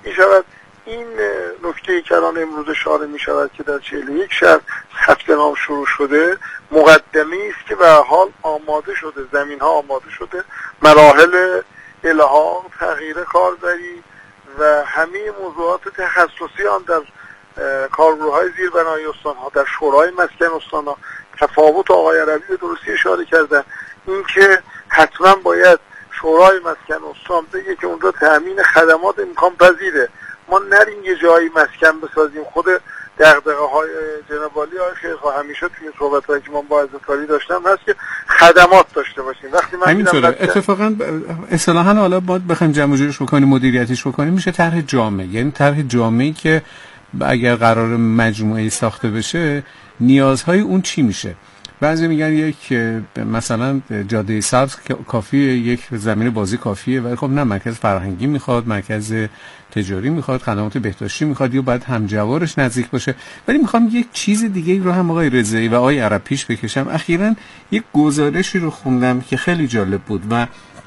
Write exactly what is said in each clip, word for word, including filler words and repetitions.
می شود این نکته که الان امروز اشاره می شود که در چهل و یک شهر ثبت نام شروع شده مقدمه است که به حال آماده شده، زمین ها آماده شده، مراحل الحاق، تغییر کاربری و همه موضوعات تخصصی آن در کارگروه‌های زیربنای استان‌ها، در شورای مسکن استان‌ها. تفاوت آقای عربی به درستی اشاره کردن، این که حتما باید شورای مسکن استان بگه که اونجا تامین خدمات امکان پذیره، ما نریم یه جایی مسکن بسازیم. خود دغدغه‌های جناب عالی آقای خیرخواه همیشه توی صحبت‌هایی که من با عزت‌کاری داشتم هست که خدمات داشته باشیم. وقتی من همینطوره اتفاقا اصطلاحاً حالا باید بخوایم جمع جورش بکنیم، مدیریتش بکنیم، میشه طرح جامع، یعنی طرح جامعی که اگر قرار مجموعه ساخته بشه نیازهای اون چی میشه. بعضی میگن یک مثلا جاده سبز کافیه، یک زمین بازی کافیه، ولی خب نه، مرکز فرهنگی میخواد، مرکز تجاری میخواد، خدمات بهداشتی میخواد، یا باید همجوارش نزدیک باشه. ولی میخوام یک چیز دیگه رو هم آقای رضایی و آقای عرب پیش بکشم. اخیراً یک گزارشی رو خوندم که خیلی جالب بود و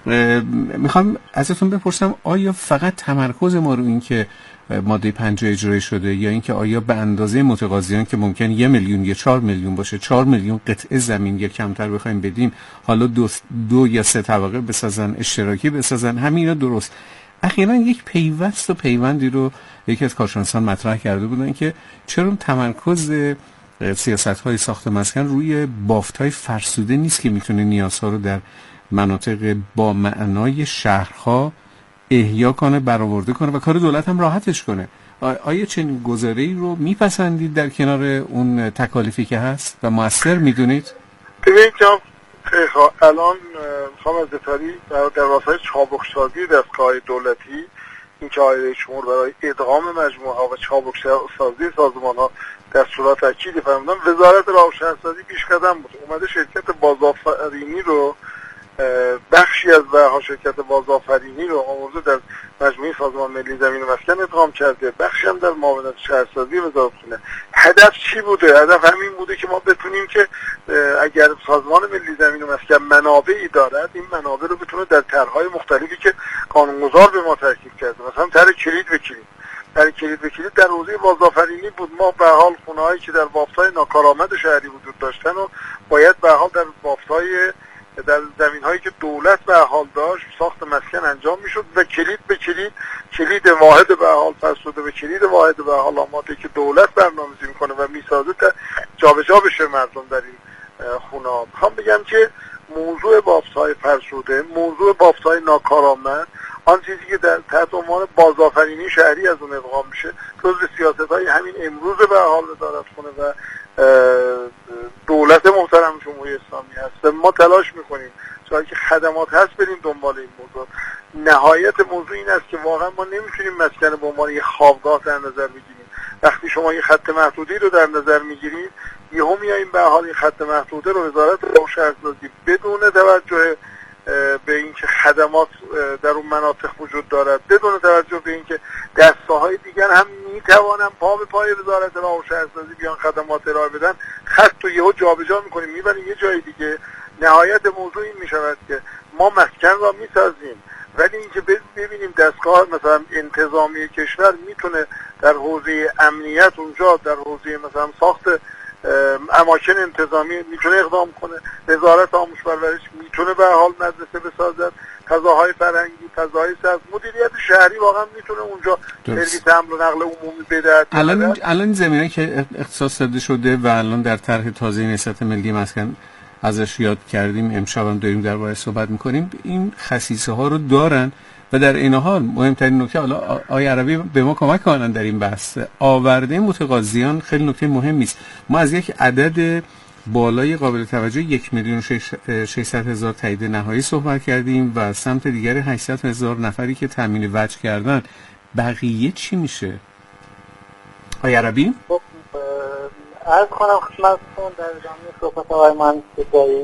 میخوام ازتون بپرسم آیا فقط تمرکز ما رو این که ماده پنجاه اجرایی شده، یا اینکه آیا به اندازه متقاضیان که ممکن یه میلیون یا چهار میلیون باشه، چهار میلیون قطعه زمین یا کمتر بخوایم بدیم، حالا دو, دو یا سه طبقه بسازن، اشتراکی بسازن، همین درست. اخیراً یک پیوست و پیوندی رو یکی از کارشناسان مطرح کرده بودن که چرا تمرکز سیاست‌های ساخت مسکن روی بافت‌های فرسوده نیست که میتونه نیازها رو در مناطق با معنای شهرها احیا کنه، برآورده کنه و کار دولت هم راحتش کنه. آیا چنین گزاره‌ای رو میپسندید در کنار اون تکالیفی که هست و مؤثر میدونید؟ ببینید که الان میخوام از دتاری در راستای چابکسازی دستگاه دولتی، این که آیه جمهور برای ادغام مجموعه ها و چابکسازی سازمان ها در صورت تاکید فرمودن، وزارت راه و شهرسازی پیش قدم بود، اومده شرکت بازآفرینی رو، بخشی از بهها شرکت بازآفرینی رو آورده در مجموعه سازمان ملی زمین و مسکن ادغام کرده، بخشی هم در معاونت شهرسازی وزارتخونه. هدف چی بوده؟ هدف همین بوده که ما بتونیم که اگر سازمان ملی زمین و مسکن منابعی دارد، این منابع رو بتونه در طرح‌های مختلفی که قانونگذار به ما ترکیب کرده، مثلا طرح کلید به کلید، طرح کلید به کلید در حوزه بازآفرینی بود. ما به حال خونه‌هایی که در بافت‌های ناکارآمد شهری وجود داشتن و باید به حال در بافت‌های در زمین هایی که دولت به حال داشت ساخت مسکن انجام میشد و کلید به کلید، کلید واحد به حال فرسوده به کلید واحد به حال آماده که دولت برنامه‌ریزی میکنه و میسازه تا جابجا بشه مردم در این خونه ها. میخوام بگم که موضوع بافت‌های فرسوده، موضوع بافت‌های ناکارآمد، آن چیزی که در تحت عنوان بازآفرینی شهری از اون ادغام میشه، جزو سیاست‌های همین امروز به حال وزارتخونه و دولت محترم جمهوری اسلامی هست. ما تلاش میکنیم چون که خدمات هست بریم دنبال این موضوع. نهایت موضوع این است که واقعا ما نمیتونیم مسکن به عنوان یه خوابگاه در نظر بگیریم. وقتی شما یه خط محدودی رو در نظر میگیرید، یهو میاییم به حال این خط محدوده رو وزارت راه و شهرسازی بدون توجه به اینکه خدمات در اون مناطق وجود دارد، بدون توجه به اینکه دسته‌های دیگر هم میتوانن پا به پای وزارت راه و شهرسازی بیان خدمات ارائه بدن، خط رو یهو جابجا میکنیم میبریم یه جای دیگه. نهایت موضوع این میشود که ما مسکن را میسازیم، ولی اینکه ببینیم دستگاه مثلا انتظامی کشور میتونه در حوزه امنیت اونجا، در حوزه مثلا ساخت اماکن انتظامی میتونه اقدام کنه، وزارت آموزش و پرورش میتونه به حال مدرسه بسازد، فضاهای فرهنگی، فضاهای سبز، مدیریت شهری واقعا میتونه اونجا سرویس حمل و نقل عمومی بده. الان الان زمینه‌ای که اختصاص داده شده و الان در طرح تازه نهضت ملی مسکن ازش یاد کردیم، امشب هم داریم درباره صحبت میکنیم، این خصیصه ها رو دارن و در این حال مهمترین نکته، حالا آقای عربی به ما کمک کنن در این بحث، آورده متقاضیان خیلی نکته مهمی است. ما از یک عدد بالای قابل توجه یک میلیون ششصد هزار تایید نهایی صحبت کردیم و سمت دیگر هشتصد هزار نفری که تامین وجه کردن. بقیه چی میشه؟ آقای عربی؟ خب عرض کنم خدمتتون در ادامه صحبت آقای مهندس دایی،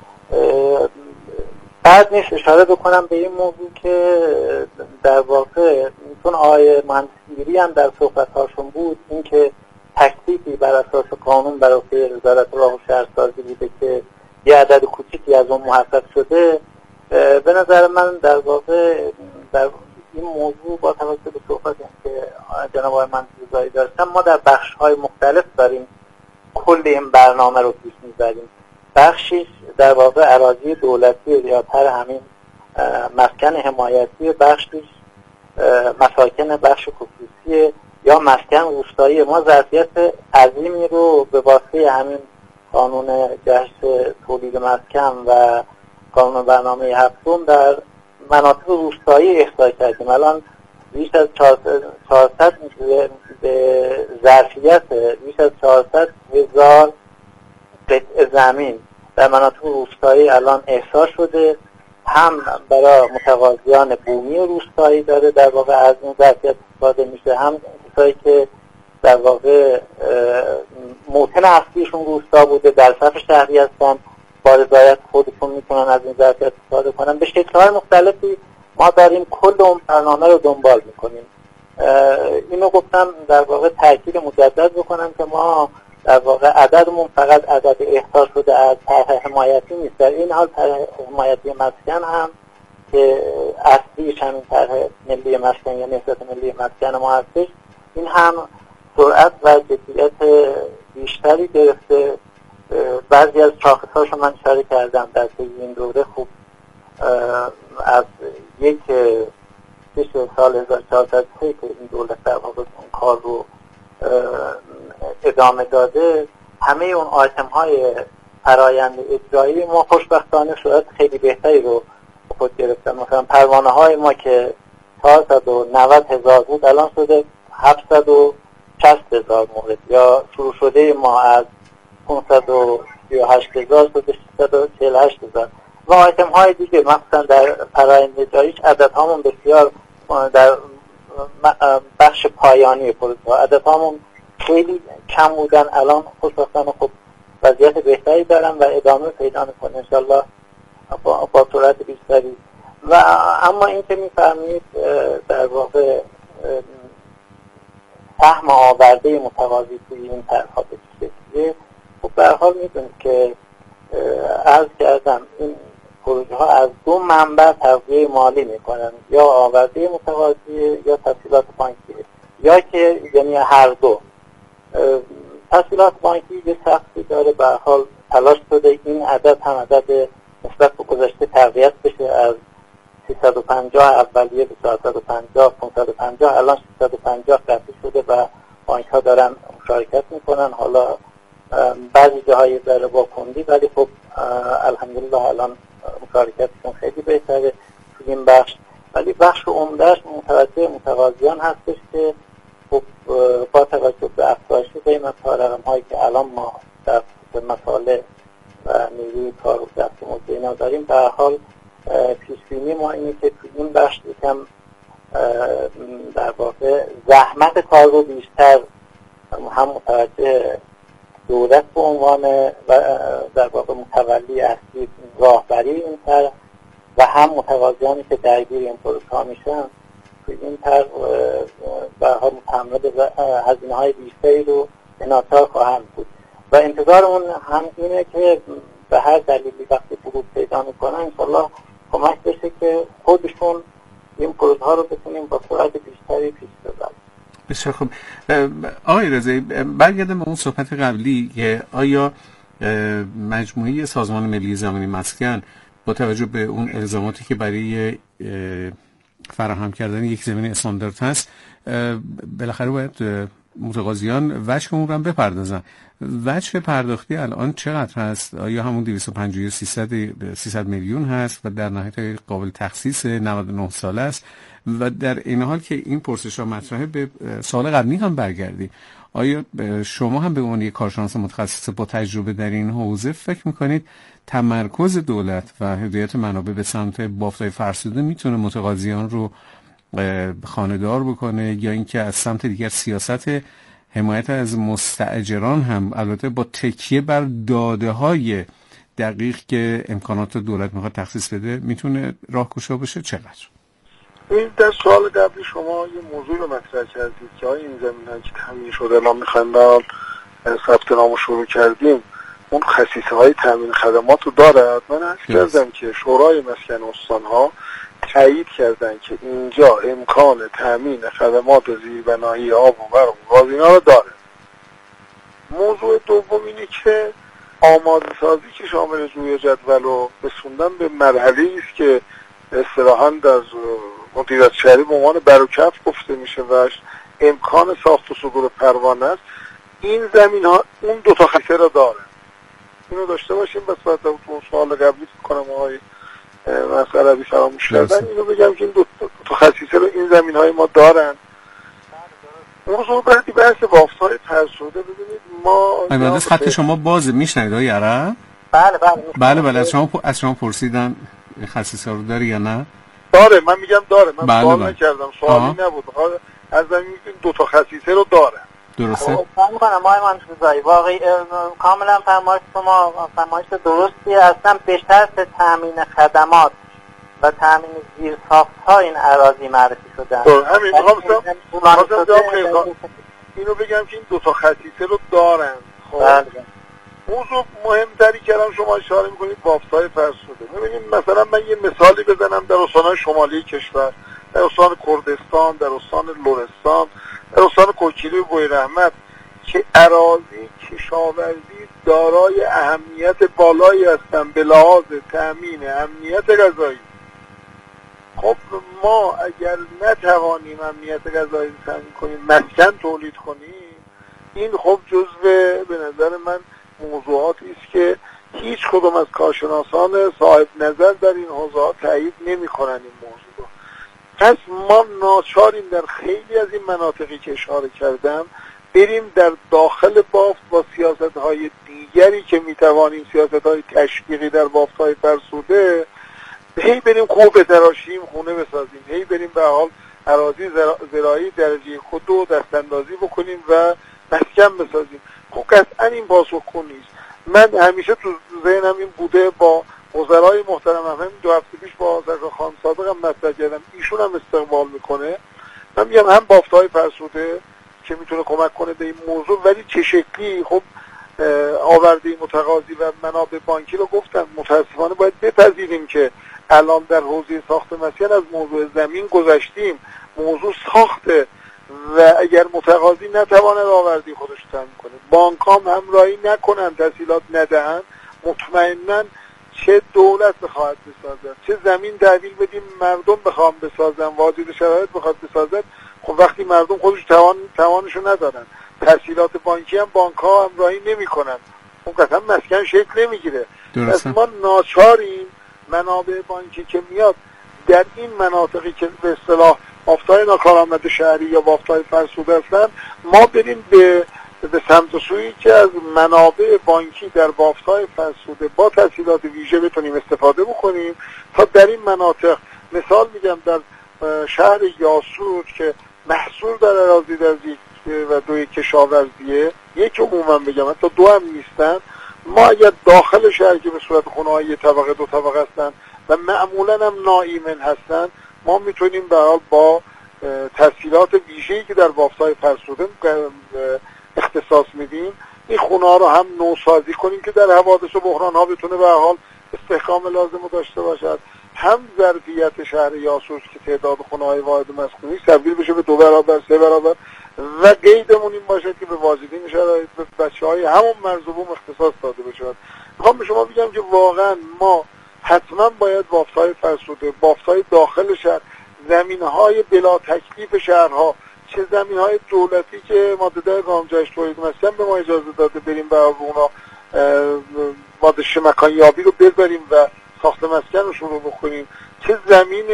بعد نیست اشاره بکنم به این موضوع که در واقع چون آقای مهندسگیری هم در صحبت‌هاشون بود، این که تکلیفی بر اساس قانون برای وزارت راه و شهرسازی بوده که یه عدد کوچیکی از اون محقق شده. به نظر من در واقع در این موضوع با توجه به صحبتی که جناب آقای منصوری داشتن، ما در بخش‌های مختلف داریم کل این برنامه رو پیش می‌بریم. بخشی در واقع اراضی دولتی ریاض‌تر همین مسکن حمایتی، بخشی مساکن بخش خصوصی یا مسکن روستایی. ما ظرفیت عظیمی رو به واسطه همین قانون جهش تولید مسکن و قانون برنامه هفتم در مناطق روستایی احصا کردیم. الان بیش از چهارصد به ظرفیت بیش از چهارصد هزار قطعه زمین در مناطق روستایی الان احصا شده، هم برای متقاضیان بومی روستایی داره در واقع از این ظرفیت استفاده میشه، هم کسایی که در واقع موطن اصلیشون روستا بوده در صف شهری هستن با رضایت خودشون میتونن از این ظرفیت استفاده کنن. به شکل‌های مختلفی ما داریم کل اون برنامه رو دنبال میکنیم. اینو گفتم در واقع تاکید مجدد بکنم که ما در واقع عددمون فقط عدد احصا شده از طرح حمایتی نیست. در این حال طرح حمایتی مسکن هم که اصلیش همین طرح ملی مسکن یا نهضت ملی مسکن ما هستش، این هم سرعت و جدیت بیشتری گرفته. بعضی از شاخص‌هاشو من اشاره کردم در طی این دوره. خوب از یک سال هزار و چهارصد که این دولت در واقع اون کار رو ادامه داده، همه اون آیتم های فرایند اجرایی ما خوشبختانه صورت خیلی بهتری رو خود گرفتن. مثلا پروانه های ما که چهارصد و نود هزار بود الان شده هفتصد و شصت هزار مورد، یا شروع شده ما از پانصد و سی و هشت هزار شده ششصد و چهل و هشت هزار و آیتم های دیگه. مثلا در فرایند اجراییش عددهامون بسیار در بخش پایانی پروژه عددهامون خیلی کم بودن، الان خوشبختانه خب وضعیت بهتری دارن و ادامه پیدا میکنه انشالله با, با سرعت بیشتری. و اما این که میفرمید در واقع سهم آورده متقاضی توی این طرح‌ها به چه شکلیه، خب به هر حال میدونید که عرض کردم این پروژه ها از دو منبع تغذیه مالی میکنن، یا آورده متقاضی یا تسهیلات بانکی، یا که یعنی هر دو. تسهیلات بانکی یه سختی داره، به هر حال تلاش شده این عدد هم عدد نسبت به گذشته تقویت بشه، از سیصد و پنجاه اولیه به چهارصد و پنجاه پانصد و پنجاه الان سیصد و پنجاه قطعی شده و بانک ها دارن مشارکت میکنن. حالا بعضی جاهای ذره با کندی، ولی خب الحمدلله الان مشارکتشون خیلی بهتره توی این بخش. ولی بخش عمدهش متوجه متقاضیان هستش که خب با توجه به افزایش قیمت‌ها، رقم‌هایی که الان ما در مسائل و نیروی کار و دست مزدینا داریم، به هر حال پیش‌بینی ما اینه که توی این بخش یکم در واقع زحمت کار رو بیشتر هم متوجه دولت به عنوان و در واقع متولی اصلی راهبری این طرح و هم متقاضیانی که درگیر این پروژه ها میشن توی این طرح به هر حال متحمل هزینه های بیشتری رو انعطاف خواهند بود و انتظارمون هم اینه که به هر دلیلی وقتی فرود پیدا میکنن انشالله کمک بشه که خودشون این پروژه ها رو بتونیم با سرعت بیشتری پیش ببریم. بسیار خوب. آقای رضایی، برگردم به اون صحبت قبلی که آیا مجموعه سازمان ملی زمینی مسکن با توجه به اون الزاماتی که برای فراهم کردن یک زمین استاندارد هست بالاخره باید متقاضیان وجه اون رو هم بپردازن. وجه پرداختی الان چقدر هست؟ آیا همون دویست و پنجاه سیصد میلیون هست و در نهایت قابل تخصیص نود و نه ساله است؟ و در این حال که این پرسش ها مطرحه، به سال قبلی هم برگردی، آیا شما هم به عنوان یک کارشناس متخصص با تجربه در این حوزه فکر میکنید تمرکز دولت و هدایت منابع به سمت بافت‌های فرسوده میتونه متقاضیان رو خانه‌دار بکنه، یا اینکه از سمت دیگر سیاست حمایت از مستاجران هم البته با تکیه بر داده‌های دقیق که امکانات دولت میخواد تخصیص بده میتونه راهگشا بشه؟ چقدر؟ این در سوال قبلی شما یه موضوع رو مطرح کردید که آیا این زمینه‌ای که تامین شده الان میخوایم ثبت نامو شروع کردیم اون خصیصه های تامین خدمات رو دارد؟ من عرض کردم که شورای مسکن استان‌ها تایید کردن که اینجا امکان تامین خدمات زیربنایی آب و برق و گاز اینا رو داره. موضوع دوم اینه که آماده سازی که شامل جوی جدول و رسوندن به مرحله‌ای است که اصطلاحاً در مدیریت شهری به عنوان بروکف گفته میشه و امکان ساخت و صدور پروانه است. این زمین ها اون دو تا خصیصه رو داره. اینو داشته باشیم. بس بعد تو سوال قبلی کنم آقای مسئله عربی فراموش کردن، اینو بگم که این دو تا خصیصه رو این زمین های ما دارن. موضوع بعدی بحث بافت‌های فرسوده. ببینید ما مهندس خط شما باز میشنید آقای عرب؟ بله بله بله بله از شما از شما پرسیدن خصیصه رو داره یا نه؟ داره. من میگم داره. من بله سوال بله. نکردم، سوالی آه. نبود. از زمین دو تا خصیصه رو داره. درسته؟ فهم کنم آقای مهندس واقعی کاملا فرمایش شما فرمایش درستی. اصلا به شرط تامین خدمات و تامین زیرساخت‌ها این اراضی معرفی شدن. همین می‌خواستم اینو بگم که این دو تا خصیصه رو دارن. خب موضوع مهمتری که الان شما اشاره می‌کنید بافت‌های فرسوده. ببینید مثلا من یه مثالی بزنم در استان‌های شمالی کشور، در استان کردستان، در استان لرستان، در استان کوکیلی و بویراحمد که اراضی کشاورزی دارای اهمیت بالایی هستند به لحاظ تامین امنیت غذایی. خب ما اگر نتوانیم امنیت غذایی رو تامین کنیم، مسکن تولید کنیم، این خب جزو به نظر من موضوعاتی است که هیچ کدوم از کارشناسان صاحب نظر در این حوزه تایید نمی‌کنن این موضوع. پس ما ناچاریم در خیلی از این مناطقی که اشاره کردم بریم در داخل بافت با سیاست‌های دیگری که می‌توانیم سیاست‌های تشویقی در بافت‌های فرسوده هی بریم کوه بتراشیم، خونه بسازیم، هی بریم به حال اراضی زراعی درجه خود رو دستاندازی بکنیم و مسکن بسازیم. خب قطعا این پاسخگو نیست. من همیشه تو ذهنم این بوده، با وزرای محترم هم دو هفته پیش با سرکار خان صادق هم مطرح کردم، ایشون هم استقبال میکنه. من میگم هم بافت‌های فرسوده که میتونه کمک کنه به این موضوع، ولی چه شکلی؟ خب آورده متقاضی و منابع بانکی رو گفتم. متاسفانه باید بپذیریم که الان در حوزه ساخت مسکن از موضوع زمین گذشتیم، موضوع ساخته و اگر متقاضی نتواند آوردی خودش تامین کنه، بانکام همراهی نکنن، تسهیلات ندهن، مطمئناً چه دولت بخواهد بسازد، چه زمین تحویل بدیم مردم بخوام بسازن، واجد شرایط بخواد بسازد. خب وقتی مردم خودش توان توانشو ندارن، تسهیلات بانکی هم بانک‌ها همراهی نمی‌کنن، اون قطعا مسکن شکل نمیگیره. پس ما ناچاریم منابع بانکی که میاد در این مناطقی که به اصطلاح بافت‌های ناکارآمد شهری یا بافت‌های فرسوده هستن، ما بریم به به سمت سویی که از منابع بانکی در بافت‌های فرسوده با تسهیلات ویژه بتونیم استفاده بکنیم تا در این مناطق، مثال میگم در شهر یاسوج که محصول در اراضی در و دوی کشاورزیه، یک عموما بگم حتی دو هم نیستن، ما اگر داخل شهر که به صورت خونه‌های یک طبقه دو طبقه هستن و معمولا هم ناایمن هستن، ما میتونیم به حال با تسهیلات ویژه‌ای که در بافت‌های فرسوده اختصاص میدیم این خونه ها رو هم نوسازی کنیم که در حوادث و بحران ها بتونه به حال استحکام لازم رو داشته باشد، هم ظرفیت شهر یاسوج که تعداد خونه های واحد مسکونی تبدیل بشه به دو برابر سه برابر و قیدمون این باشد که به واجدین شرایط به بچه های همون مرزبوم اختصاص داده بشود. میخوام به شما بگم که واقعا ما حتما باید بافت‌های فرسوده، بافت‌های داخل شهر، زمین‌های بلا تکلیف شهرها، چه زمین‌های دولتی که ماده ده قانون جهش تولید مسکن به ما اجازه داده بریم و اونا ماده ش مکان یابی رو ببریم و ساخت مسکن رو شروع بکنیم، چه زمین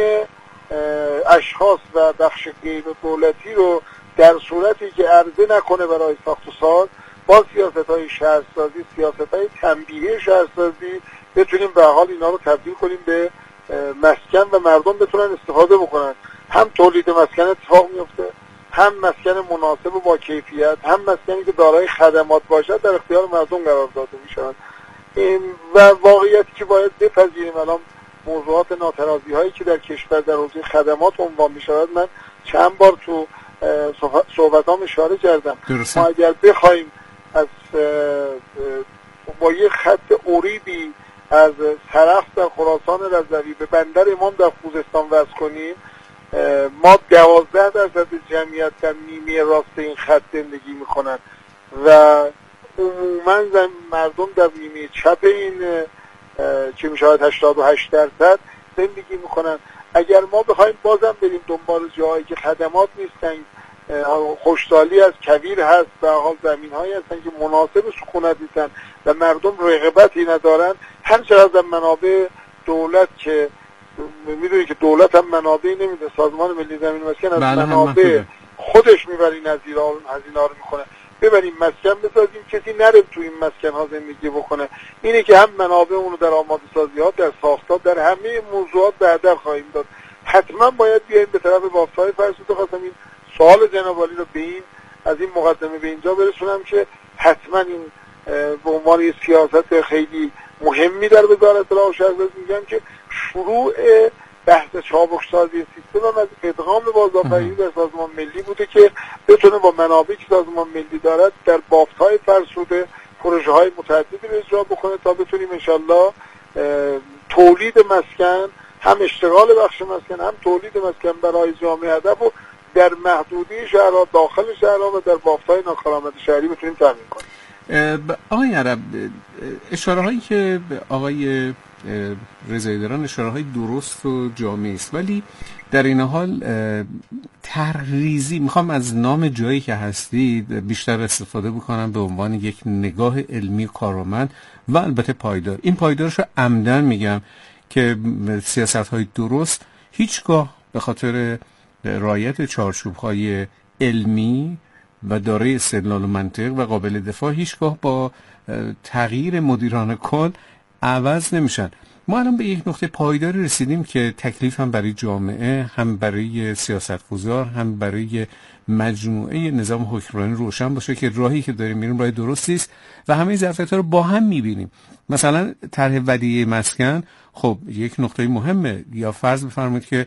اشخاص و بخش غیر دولتی رو در صورتی که عرضه نکنه برای ساخت و ساز با سیاست‌های شهرسازی، سیاست‌های تنبیهی شهرسازی بتونیم به حال اینا رو تبدیل کنیم به مسکن و مردم بتونن استفاده بکنن. هم تولید مسکن اتفاق میفته، هم مسکن مناسب و با کیفیت، هم مسکنی که دارای خدمات باشد در اختیار مردم قرار داده میشن. و واقعیتی که باید بپذیریم الان موضوعات ناترازی هایی که در کشور در حوزه خدمات عنوان میشود، من چند بار تو صحبتام اشاره کردم. ما اگر بخوایم از با یه خط اوریبی از سرخس در خراسان رضوی به بندر امام در خوزستان وصل کنیم، ما دوازده درصد جمعیت در نیمه راست این خط زندگی میکنن و عموما مردم در نیمه چپ این که میشود هشتاد و هشت درصد زندگی میکنن. اگر ما بخوایم بازم بریم دنبال جایی که خدمات نیستن، خوشحالی از کویر هست، به حال زمین هایی هستن که مناسب سکونت نیستن و مردم رغبتی ندارن، همچنان از منابع دولت که میدونی که دولت هم منابع نمیده، سازمان ملی زمین مسکن از منابع خودش میبری هزینه ها رو میکنه، ببریم مسکن بسازیم کسی نره تو این مسکن ها زندگی بکنه. اینه که هم منابع اونو در آماده سازی ها، در ساختات، در همه موضوعات به هدر خواهیم داد. حتما باید بیاییم به طرف بافت‌های فرسوده. خواستم این سوال جناب عالی رو به این از این مقدمه به اینجا برسونم که حتما این به عنوان یه سیاست خیلی مهمی در وزارت راه و شهرسازی میگم که شروع بحث چابکسازی سیستم هم از ادغام بازآفرینی در سازمان ملی بوده که بتونه با منابعی که سازمان ملی دارد در بافت‌های فرسوده پروژه های متعددی رو اجرا بکنه تا بتونیم انشالله تولید مسکن، هم اشتغال بخش مسکن، هم تولید مسکن برای جامعه هدف و در محدوده شهرها، داخل شهرها و در بافت‌های ناکارآمد شهری بتونیم تامین کنیم. آقای عرب، اشاره هایی که آقای رضایی دارن اشاره های درست و جامع است، ولی در این حال طرح‌ریزی میخوام از نام جایی که هستید بیشتر استفاده بکنم به عنوان یک نگاه علمی کارآمد و البته پایدار. این پایدارش رو عمدن میگم که سیاست های درست هیچگاه به خاطر رعایت چارچوب های علمی و دارای استدلال و منطق و قابل دفاع هیچگاه با تغییر مدیران کل عوض نمیشن. ما الان به یک نقطه پایداری رسیدیم که تکلیف هم برای جامعه، هم برای سیاستگزار، هم برای مجموعه نظام حکمرانی روشن باشه که راهی که داریم میریم راه درستی است و همه ظرفیت‌ها رو با هم میبینیم. مثلا طرح ودیعه مسکن خب یک نقطه مهمه، یا فرض بفرمایید که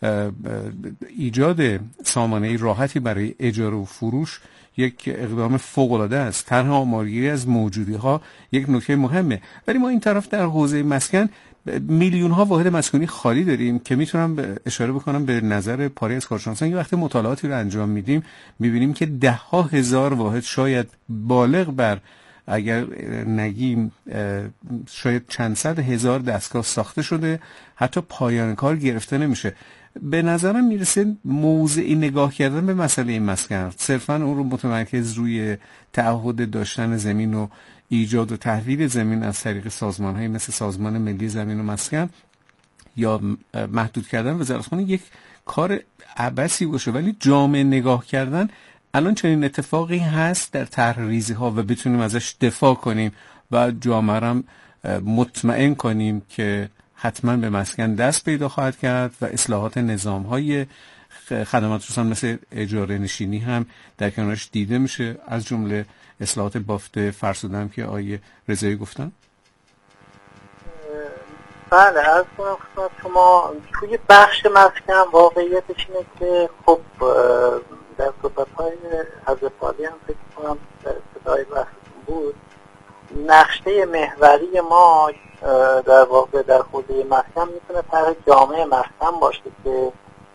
ایجاد سامانه راحتی برای اجاره و فروش یک اقدام فوق‌العاده است. طرح آمارگیری از موجودی‌ها یک نکته مهمه، ولی ما این طرف در حوزه مسکن میلیون ها واحد مسکونی خالی داریم که میتونم اشاره بکنم به نظر پاری از کارشناسان که وقتی مطالعاتی رو انجام میدیم میبینیم که ده ها هزار واحد، شاید بالغ بر اگر نگیم شاید چند صد هزار دستگاه ساخته شده، حتی پایان کار گرفته نمیشه. به نظرم میرسه موضعی نگاه کردن به مسئله این مسکن، صرفا اون رو متمرکز روی تعهد داشتن زمین و ایجاد و تحویل زمین از طریق سازمان‌های مثل سازمان ملی زمین و مسکن یا محدود کردن وزارتخانه یک کار عبثی باشه، ولی جامع نگاه کردن الان چنین اتفاقی هست در طرح‌ریزی ها و بتونیم ازش دفاع کنیم و جامعه را مطمئن کنیم که حتما به مسکن دست پیدا خواهد کرد و اصلاحات نظام‌های خدمات رسان مثل اجاره نشینی هم در کنارش دیده میشه، از جمله اصلاحات بافت فرسوده هم که آقای رضایی گفتن. بله، از کنم خدمت شما توی بخش مسکن واقعیتش اینه که خب در صحبت‌های حضرت عالی هم فکر کنم در ابتدای بحثتون بود، نقشه محوری ما در واقع در حوزه مسکن میتونه طرح جامع مسکن باشه که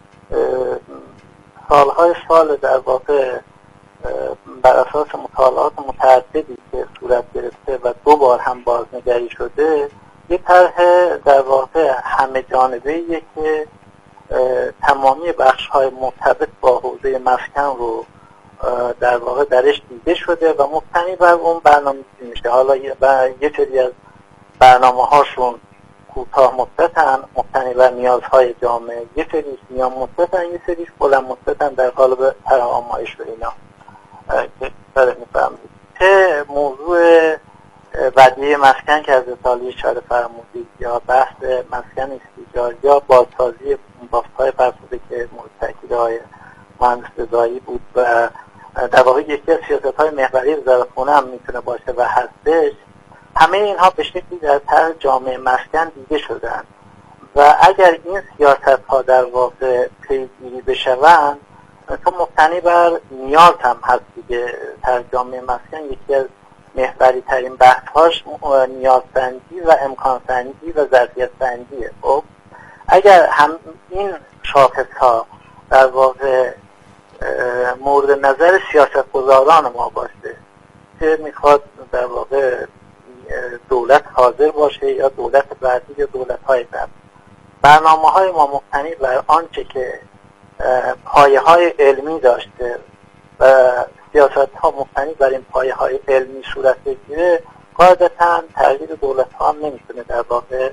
سالهای سال در واقع بر اساس مطالعات متعددی که صورت گرفته و دو بار هم بازنگری شده، یه طرح در واقع همه جانبه‌ایه که تمامی بخش‌های مرتبط با حوزه مسکن رو در واقع درش دیده شده و مبتنی بر اون برنامه‌ریزی میشه. حالا یه سری از برنامه‌هاشون کوتاه مدتن، مبتنی بر نیازهای جامعه، یه سریش میان مدتن، یه سریش بلند مدتن در قالب طرح آمایش و اینا که داره میفهمید. که موضوع ودیعه مسکن که از سالی اشاره فرمودید یا بحث مسکن استیجار یا بازسازی بافت‌های فرسوده که مورد تاکید آقای مهندس رضایی بود و در واقع یکی از سیاست‌های محوری وزارتخانه هم میتونه باشه و هستش، همه اینها به شکلی در طرح جامع مسکن دیده شدن و اگر این سیاست‌ها در واقع پیگیری بشوند تو مبتنی بر نیاز هم هست دیگه. طرح جامع مسکن یکی از محوری ترین بحث‌هاش نیازسنجی و امکانسنجی و ظرفیت سنجیه. خب اگر هم این شاخص‌ها در واقع مورد نظر سیاستگزاران ما باشه که میخواد در واقع دولت حاضر باشه یا دولت بعدی یا دولت‌های بعد، برنامه‌های ما مبتنی بر آنچه که پایه‌های علمی داشته و سیاست‌ها مبتنی بر این پایه‌های علمی صورت بگیره، قاعدتاً تغییر دولت‌ها هم نمیتونه در واقع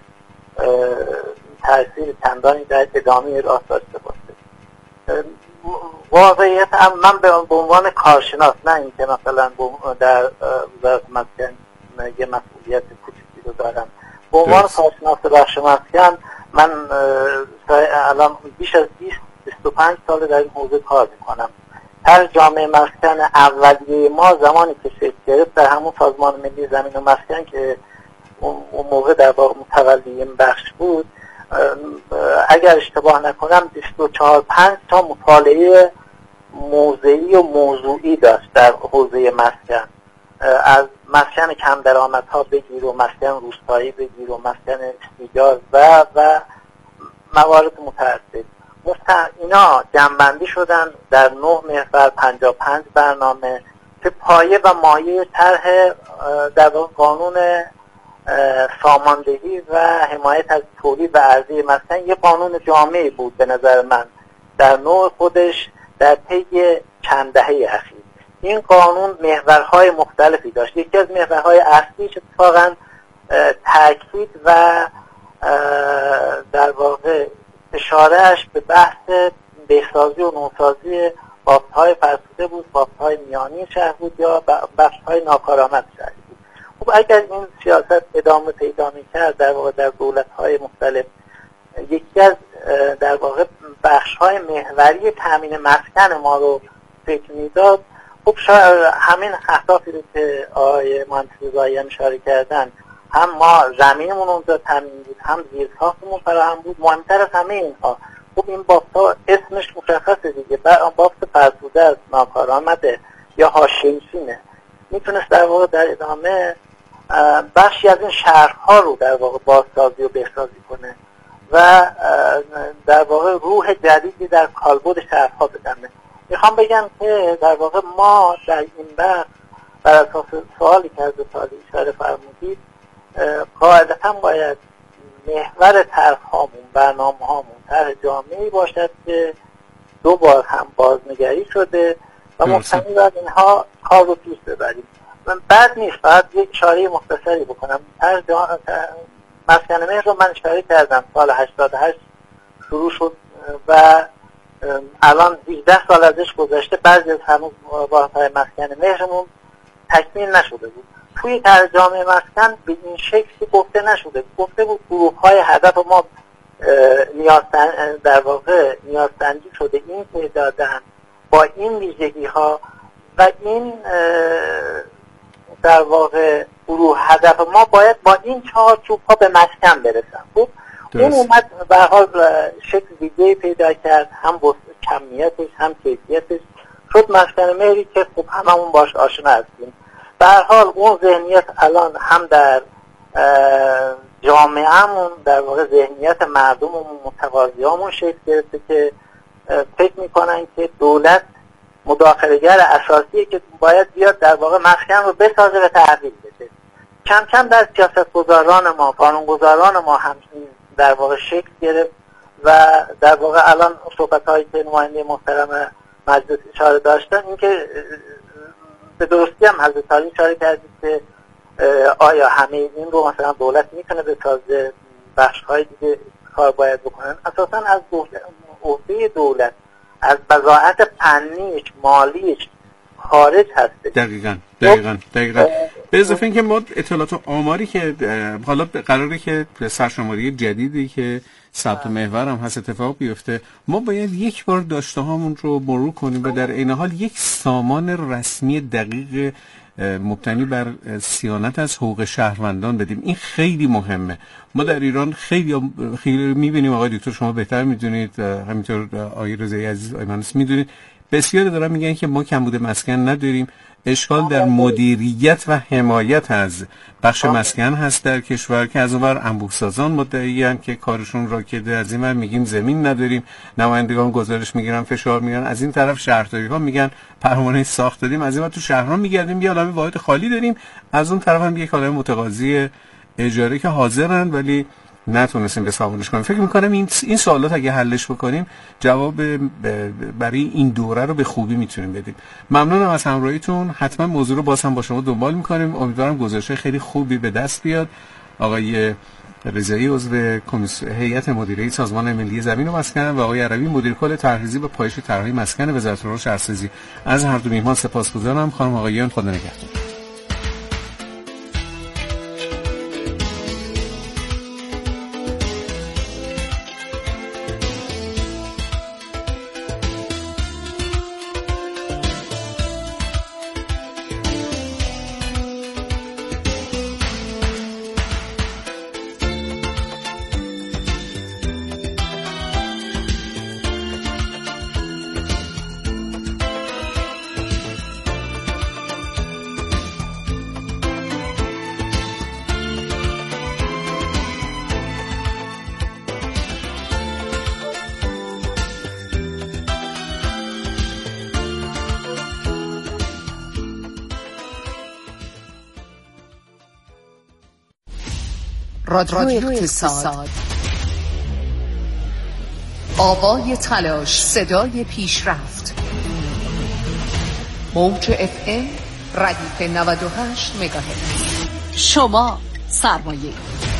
تأثیر چندانی در ادامه راه داشته باشه. واقعیت هم من به عنوان کارشناس، نه اینکه مثلا در وزارت مسکن یه مسئولیت کوچیکی رو دارم، به عنوان کارشناس بخش مسکن من الان بیش از بیست بیست و پنج سال در این حوزه کار میکنم. هر جامعه مسکن اولیه ما زمانی که شکل گرفت در همون سازمان ملی زمین و مسکن که اون موقع در واقع متولی این بخش بود، اگر اشتباه نکنم بیست و چهار پنج تا مطالعه موضعی و موضوعی داشت در حوزه مسکن، از مسکن کم درآمدها بگیر و مسکن روستایی بگیر و مسکن استیجار و و موارد متعدد. اینا جمع‌بندی شدن در نه محور پنجاه و پنج برنامه که پایه و مایه طرح در واقع قانون ساماندهی و حمایت از تولید و عرضه مسکن، یه قانون جامعی بود به نظر من در نوع خودش در طی چند دهه اخیر. این قانون محورهای مختلفی داشت. یکی از محورهای اصلیش اتفاقاً تاکید و در واقع اشارهش به بحث بهسازی و نوسازی بافت‌های فرسوده بود، بافت‌های میانی شهر بود یا بخش‌های ناکارآمد شهر بود. خب اگر این سیاست ادامه پیدا می‌کرد در واقع در دولت‌های مختلف، یکی از در واقع بخش‌های محوری تامین مسکن ما رو فکر می‌داد، خب شاید همین اهدافی رو که آقای مهندس رضایی اشاره کردن، هم ما زمینمون اونجا تامین بود، هم زیرساختمون فراهم بود، مهمتر از همه اینها خب این بافت‌ها اسمش مشخصه دیگه، بافت فرسوده است، ناکارآمده یا حاشیه‌نشینه، میتونست در واقع در ادامه بخشی از این شهرها رو در واقع بازسازی و بهسازی کنه و در واقع روح جدیدی در کالبد شهرها بدنه. میخوام بگم که در واقع ما در این بخش بر اساس سوالی که از سوالی اشاره فرمودید قاعدتا باید محور طرح‌هامون، برنامه‌هامون طرح جامعی باشد که دو بار هم بازنگری شده و مبتنی بر اینها کار رو پیش ببریم. بعد نیست، فقط یک اشاره مختصری بکنم. طرح جا... مسکن مهر رو من اشاره کردم سال هشتاد و هشت شروع شد و الان هجده سال ازش گذشته، بعضی از هنوز واحدهای مسکن مهرمون تکمیل نشده بود. توی طرح جامعه مسکن به این شکلی گفته نشده، گفته بود گروه های هدف ما نیاز در واقع نیازسنجی شده این تعدادن با این ویژگی ها و این در واقع گروه هدف ما باید با این چارچوب ها به مسکن برسن. خب اون اومد به هر حال شکل دیگه پیدا کرد، هم کمیتش هم کیفیتش شد مسکن مهری که خب هممون باش آشنا هستیم. به هر حال اون ذهنیت الان هم در جامعهمون در واقع ذهنیت مردممون متقاضیامون شکل گرفته که فکر میکنن که دولت مداخله‌گر اساسیه که باید بیاد در واقع مسکن رو بسازه و تحویل بده. کم کم در سیاستگزاران ما، قانونگذاران ما هم در واقع شکل گرفت و در واقع الان صحبت‌هایی که نماینده محترم مجلس اشاره داشتن این که به درستی هم حضرت علی اشاره کردید که آیا همه این رو مثلا دولت میتونه بسازه، بخش‌های دیگه کار باید بکنن. اساساً از عهده دولت، از بضاعت فنیش، مالیش خارج هست. دقیقاً دقیقاً دقیقاً به اضافه اینکه ما اطلاعات و آماری که حالا قراره که سرشماری جدیدی که ثبت محور هم هست اتفاق بیفته، ما باید یک بار داشته هامون رو مرور کنیم و در این حال یک سامان رسمی دقیق مبتنی بر صیانت از حقوق شهروندان بدیم. این خیلی مهمه. ما در ایران خیلی خیلی میبینیم، آقای دکتر شما بهتر میدونید، همینطور آقای رضایی عزیز آقای مهندس میدونید، بسیاری دارن میگن که ما کمبود مسکن نداریم. اشکال در مدیریت و حمایت از بخش مسکن هست در کشور که از اونور انبوه سازان مدعیان که کارشون راکده، از این ور میگیم زمین نداریم، نمایندگان گزارش میگیرن فشار میگیرن، از این طرف شهرداری ها میگن پروانه ساخت دادیم، از این ور تو شهرها میگردیم یه عالمه واحد خالی داریم، از اون طرف هم یک عالمه متقاضی اجاره که حاضرن ولی نتونستیم به سامونش کنیم. فکر میکنم این این سوالات اگه حلش بکنیم جواب برای این دوره رو به خوبی میتونیم بدیم. ممنونم از همراهیتون. حتما موضوع رو باز هم با شما دنبال میکنیم. امیدوارم گزارش خیلی خوبی به دست بیاد. آقای رضایی عضو هیئت مدیره سازمان ملی زمین و مسکن و آقای عربی مدیر کل طرحریزی و پایش طرحهای مسکن وزارت راه و شهرسازی. از هر دو میهمان سپاسگزارم. خانم آقایان خدا نگهدار. رادیو اقتصاد، آوای تلاش، صدای پیشرفت. موج اف ام ردیف نود و هشت مگاهرتز. شما سرمایه.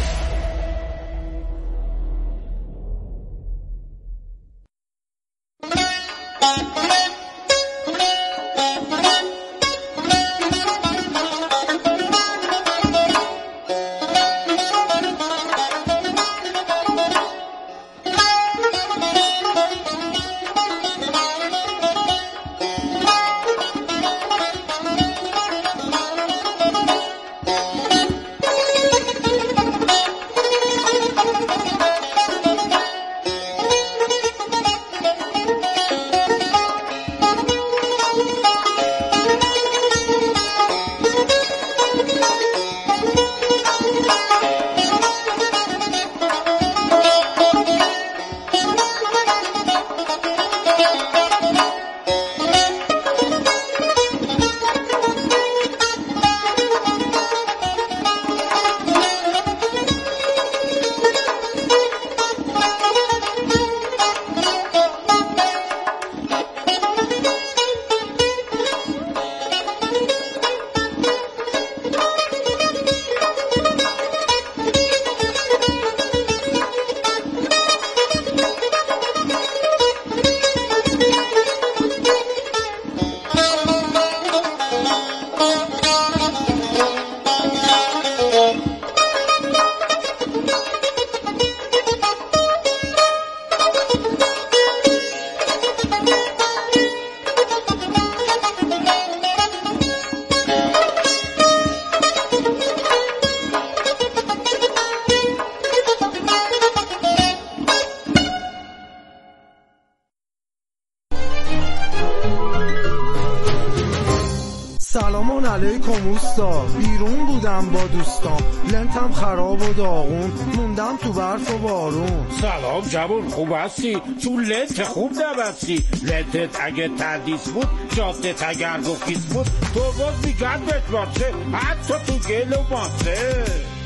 سلام علیکم اوستا، بیرون بودم با دوستام، لنتم خراب و داغون، موندم تو برف و بارون. سلام جوون، خوب هستی؟ تو لنت خوب نبستی. لنتت اگه تردیس بود، جادت اگر گفیس بود، تو باز میگن بتماسه، حتی تو گل و ماسه.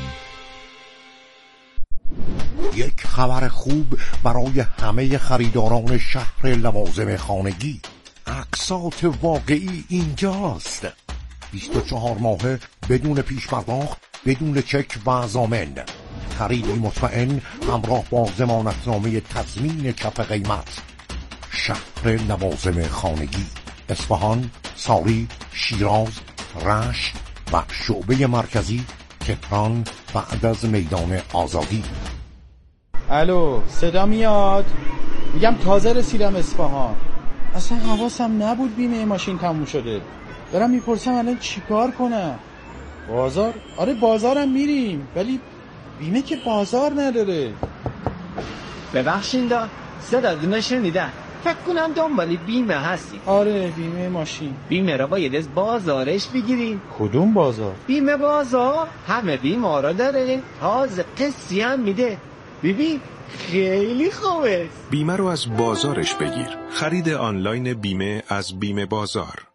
یک خبر خوب برای همه خریداران شهر لوازم خانگی. اقساط واقعی اینجاست. بیست و چهار ماهه بدون پیش پرداخت، بدون چک و ضامن. خریدی مطمئن همراه با ضمانتنامه تضمین کف قیمت. شهر لوازم خانگی، اصفهان، ساری، شیراز، رشت و شعبه مرکزی تهران بعد از میدان آزادی. الو، صدا میاد؟ میگم تازه رسیدم اصفهان. اصلا حواسم نبود بیمه ماشین تموم شده. دارم میپرسم الان چیکار کنم؟ بازار؟ آره بازارم میریم، ولی بیمه که بازار نداره. ببخشید دا صدا دونه شنیدن. فکر کنم دنبال بیمه هستی. آره بیمه ماشین. بیمه را باید از بازارش بگیریم. کدوم بازار؟ بیمه بازار همه بیمه را داره، تازه قسطی هم میده. ببین خیلی خوبه. بیمه رو از بازارش بگیر. خرید آنلاین بیمه از بیمه بازار.